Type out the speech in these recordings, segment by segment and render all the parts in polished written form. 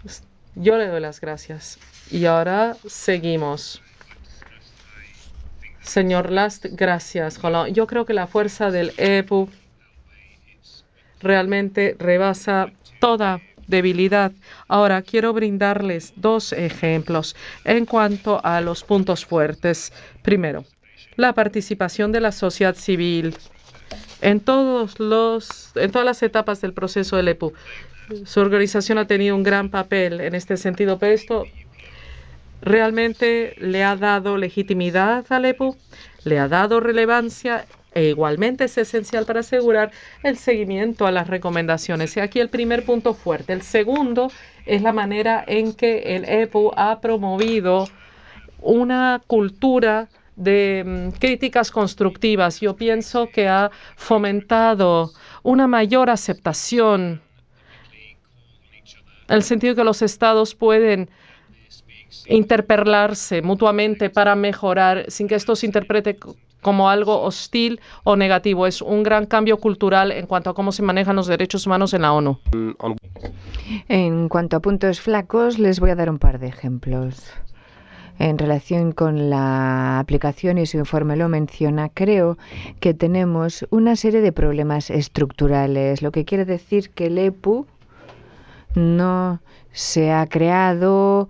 Yo le doy las gracias. Y ahora seguimos. Señor Last, gracias. Yo creo que la fuerza del EPU realmente rebasa toda debilidad. Ahora quiero brindarles dos ejemplos en cuanto a los puntos fuertes. Primero, la participación de la sociedad civil en todas las etapas del proceso del EPU. Su organización ha tenido un gran papel en este sentido, pero esto realmente le ha dado legitimidad al EPU, le ha dado relevancia e igualmente es esencial para asegurar el seguimiento a las recomendaciones. Y aquí el primer punto fuerte. El segundo es la manera en que el EPU ha promovido una cultura de críticas constructivas. Yo pienso que ha fomentado una mayor aceptación, en el sentido que los estados pueden interpelarse mutuamente para mejorar sin que esto se interprete como algo hostil o negativo. Es un gran cambio cultural en cuanto a cómo se manejan los derechos humanos en la ONU. En cuanto a puntos flacos, les voy a dar un par de ejemplos. En relación con la aplicación, y su informe lo menciona, creo que tenemos una serie de problemas estructurales, lo que quiere decir que el EPU no se ha creado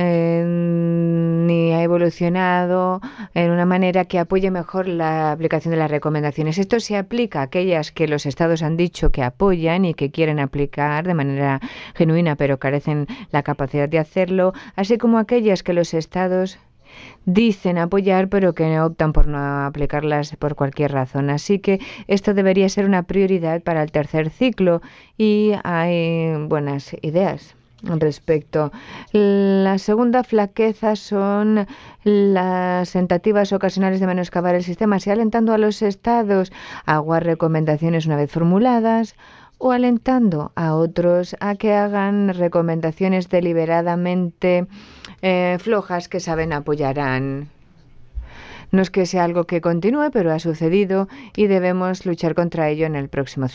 ni ha evolucionado en una manera que apoye mejor la aplicación de las recomendaciones. Esto se aplica a aquellas que los estados han dicho que apoyan y que quieren aplicar de manera genuina, pero carecen la capacidad de hacerlo, así como aquellas que los estados dicen apoyar, pero que optan por no aplicarlas por cualquier razón. Así que esto debería ser una prioridad para el tercer ciclo y hay buenas ideas al respecto. La segunda flaqueza son las tentativas ocasionales de menoscabar el sistema, si alentando a los estados a aguar recomendaciones una vez formuladas o alentando a otros a que hagan recomendaciones deliberadamente flojas que saben apoyarán. No es que sea algo que continúe, pero ha sucedido y debemos luchar contra ello en el próximo ciclo.